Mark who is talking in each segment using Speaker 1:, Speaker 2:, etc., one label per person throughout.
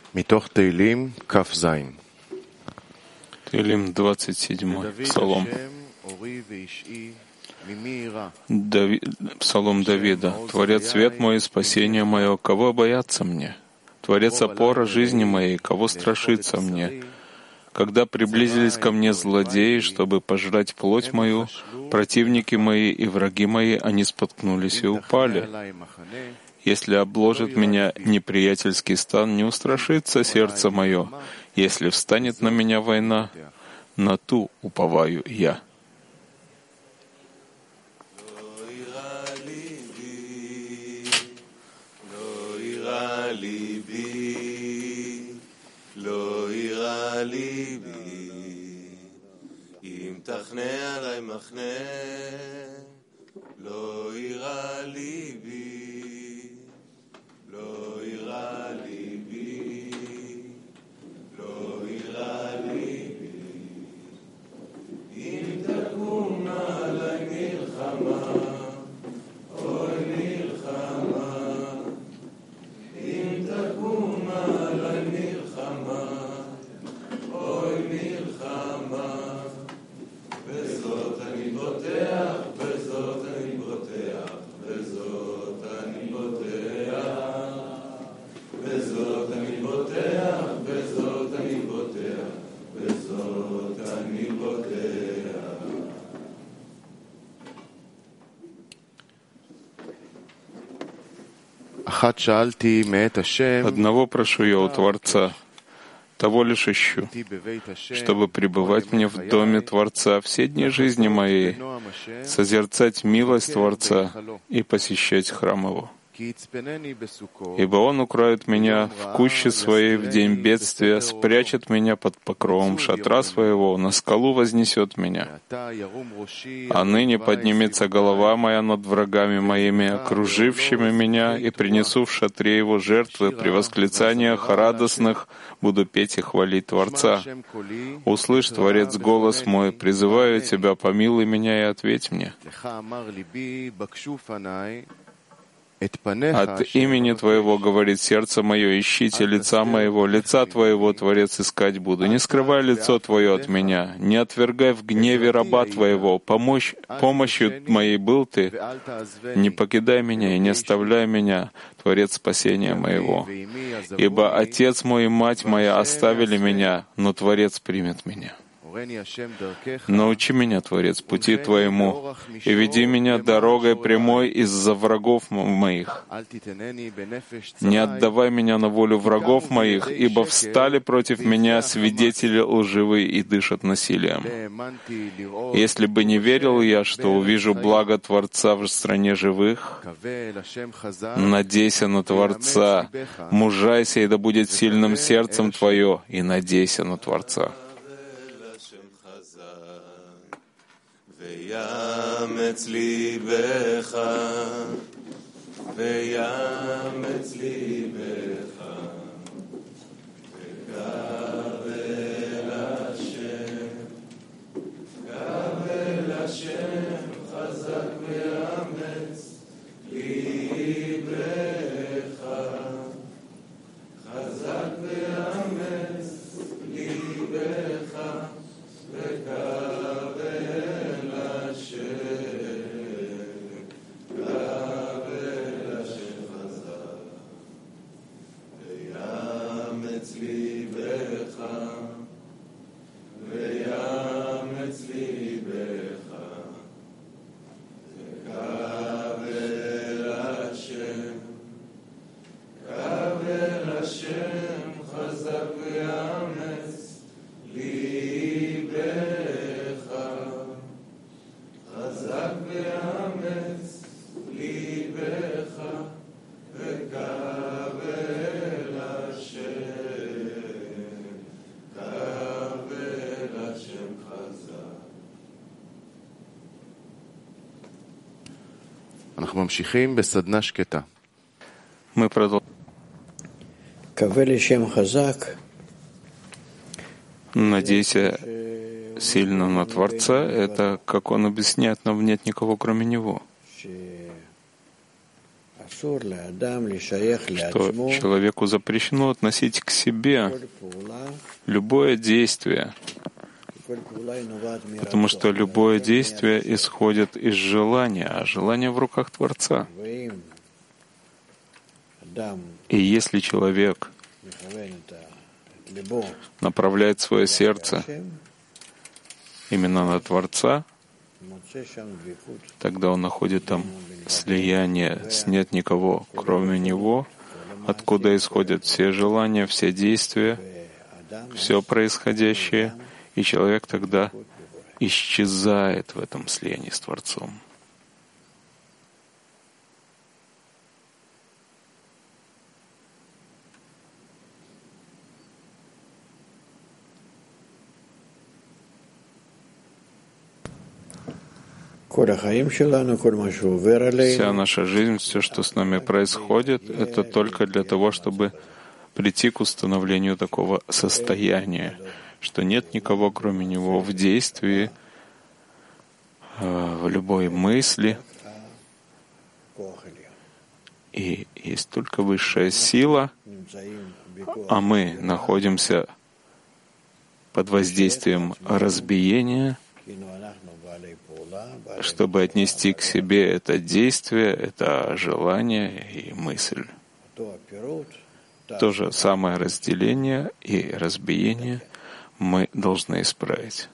Speaker 1: Теилим
Speaker 2: 27, Псалом. Псалом Давида. «Творец свет мой и спасение мое, кого бояться мне? Творец опора жизни моей, кого страшиться мне? Когда приблизились ко мне злодеи, чтобы пожрать плоть мою, противники мои и враги мои, они споткнулись и упали. Если обложит меня неприятельский стан, не устрашится сердце мое. Если встанет на меня война, на ту уповаю я». Одного прошу я у Творца, того лишь ищу, чтобы пребывать мне в доме Творца все дни жизни моей, созерцать милость Творца и посещать храм Его. Ибо Он укроет меня в куще своей в день бедствия, спрячет меня под покровом шатра своего, на скалу вознесет меня. А ныне поднимется голова моя над врагами моими, окружившими меня, и принесу в шатре Его жертвы, при восклицаниях радостных буду петь и хвалить Творца. Услышь, Творец, голос мой, призываю Тебя, помилуй меня и ответь мне. От имени Твоего, говорит сердце мое, ищите лица моего, лица Твоего, Творец, искать буду. Не скрывай лицо Твое от меня, не отвергай в гневе раба Твоего. Помощью моей был Ты, не покидай меня и не оставляй меня, Творец спасения моего. Ибо Отец мой и мать моя оставили меня, но Творец примет меня. Научи меня, Творец, пути Твоему, и веди меня дорогой прямой из-за врагов моих. Не отдавай меня на волю врагов моих, ибо встали против меня свидетели лживые и дышат насилием. Если бы не верил я, что увижу благо Творца в стране живых, надейся на Творца, мужайся, и да будет сильным сердцем Твое, и надейся на Творца.
Speaker 3: ויאמץ ליבך, ויאמץ ליבך, וקבל השם, קבל השם חזק ויאמץ ליבך, חזק ויאמץ ליבך,
Speaker 2: Мы продолжаем. Надейся сильно на Творца, это, как он объясняет, но нет никого, кроме Него. человеку запрещено относить к себе любое действие, потому что любое действие исходит из желания, а желание в руках Творца. И если человек направляет свое сердце именно на Творца, тогда он находит там слияние с нет никого, кроме него, откуда исходят все желания, все действия, все происходящее, и человек тогда исчезает в этом слиянии с Творцом. Вся наша жизнь, все, что с нами происходит, это только для того, чтобы прийти к установлению такого состояния, что нет никого, кроме Него, в действии, в любой мысли. И есть только высшая сила, а мы находимся под воздействием разбиения, чтобы отнести к себе это действие, это желание и мысль. То же самое разделение и разбиение мы должны исправить.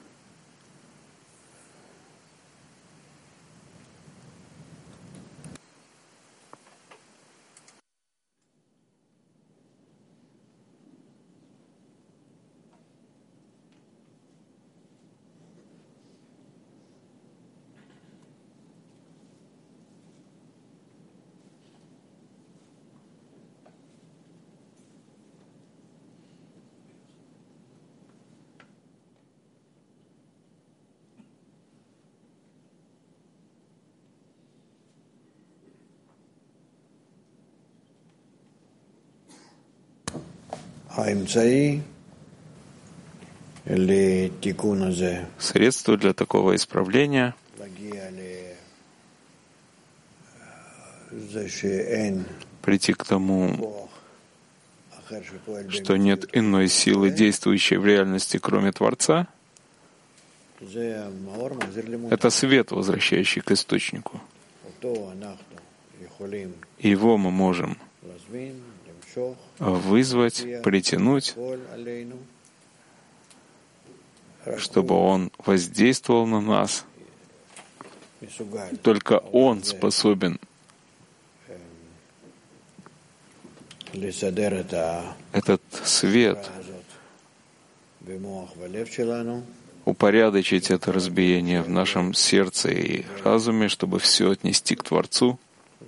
Speaker 2: Средство для такого исправления — прийти к тому, что нет иной силы, действующей в реальности, кроме Творца. Это свет, возвращающий к источнику. Его мы можем вызвать, притянуть, чтобы он воздействовал на нас. Только он способен этот свет упорядочить, это разбиение в нашем сердце и разуме, чтобы все отнести к Творцу.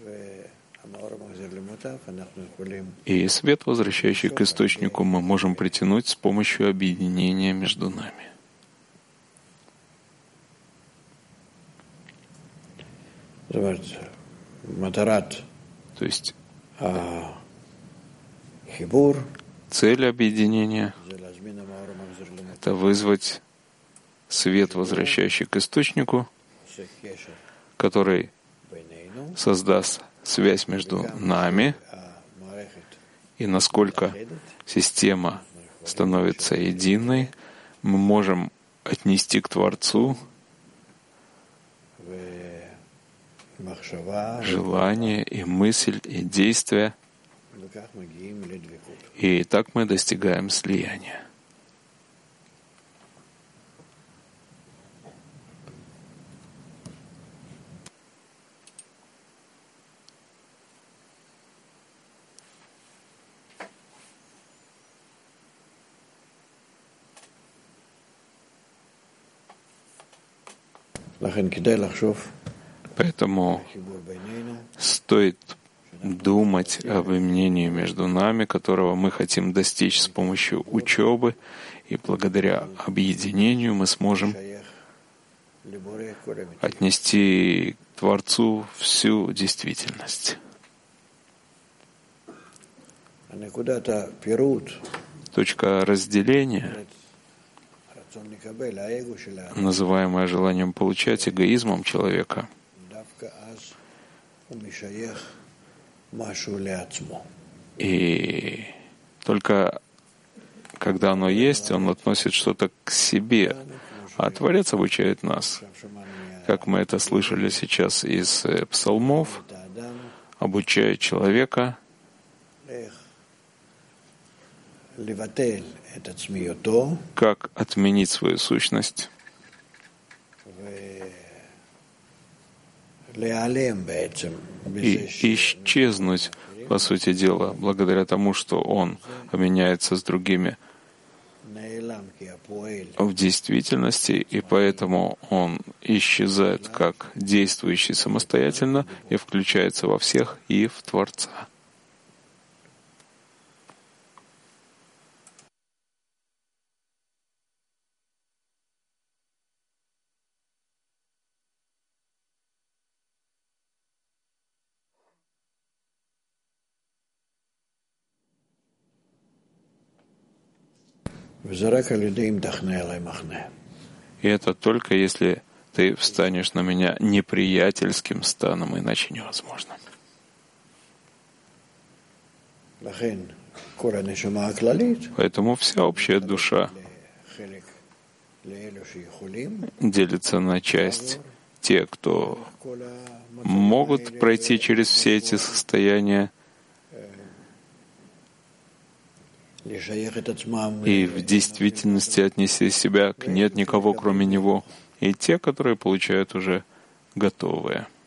Speaker 2: И свет, возвращающий к источнику, мы можем притянуть с помощью объединения между нами. То есть цель объединения — это вызвать свет, возвращающий к источнику, который создаст связь между нами, и насколько система становится единой, мы можем отнести к Творцу желание и мысль и действие, и так мы достигаем слияния. Поэтому стоит думать об объединении между нами, которого мы хотим достичь с помощью учебы, и благодаря объединению мы сможем отнести к Творцу всю действительность. Точка разделения, называемая желанием получать, эгоизмом человека, И только когда оно есть, он относит что-то к себе, а Творец обучает нас. Как мы это слышали сейчас из псалмов, обучает человека как отменить свою сущность и исчезнуть, по сути дела, благодаря тому, что он поменяется с другими в действительности, и поэтому он исчезает как действующий самостоятельно и включается во всех и в Творца. И это только если ты встанешь на меня неприятельским станом, иначе невозможно. Поэтому вся общая душа делится на часть. Те, кто могут пройти через все эти состояния и в действительности отнести себя к нет никого, кроме Него, и те, которые получают уже готовые.